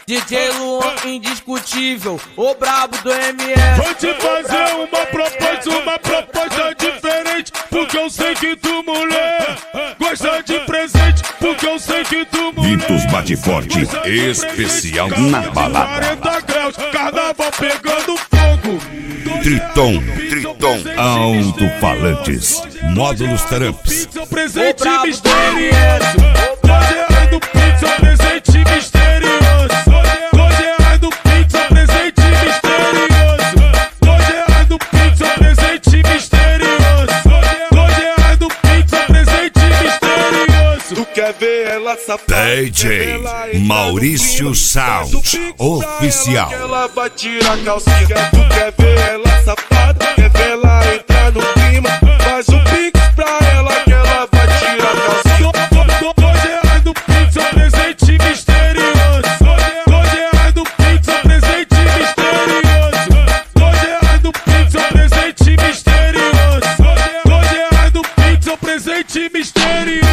DJ Luan indiscutível, o brabo do MS. Vou te fazer uma proposta diferente, porque eu sei que tu, mulher, gosta de presente, porque eu sei que tu, mulher. Vitos bate forte, especial na balada. 40 graus, carnaval pegando fogo. Triton, alto-falantes, módulos Tramps. Seu presente misterioso. Hoje é do Pix, seu presente misterioso. Hoje é do Pix, seu presente misterioso. Hoje é do Pix, seu presente misterioso. Hoje é do Pix, seu presente misterioso. Tu quer ver ela safada? DJ Maurício Sound, oficial. Ela vai tirar a calcinha. Tu quer ver ela safada? Quer ver ela entrar no clima? Faz um Pix pra ela que ela vai tirar a calcinha. Hoje é do Pix, seu presente misterioso. Hoje é do Pix, seu presente misterioso. Hoje é do Pix, seu presente misterioso. Hoje é do Pix, seu presente misterioso.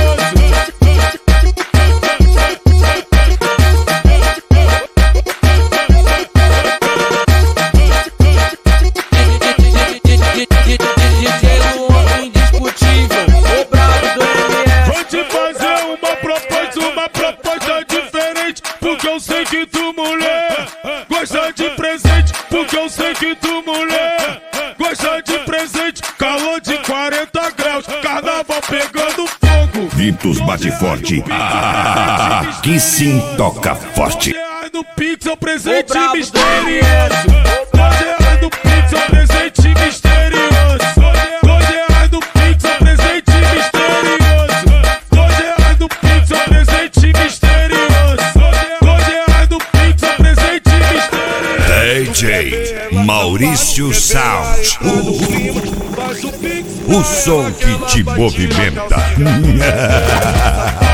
Uma proposta diferente, porque eu sei que tu, mulher, gosta de presente, porque eu sei que tu, mulher, gosta de presente. Calor de 40 graus, carnaval pegando fogo. Vitos bate forte, aqui sim toca forte. Hoje é do Pix, seu presente misterioso. Hoje é do Pix, seu presente misterioso. Hoje é do Pix, seu presente misterioso. Hoje é do Pix, seu presente misterioso. Hoje é do Pix, seu presente misterioso. DJ Maurício Sound, o som que te movimenta.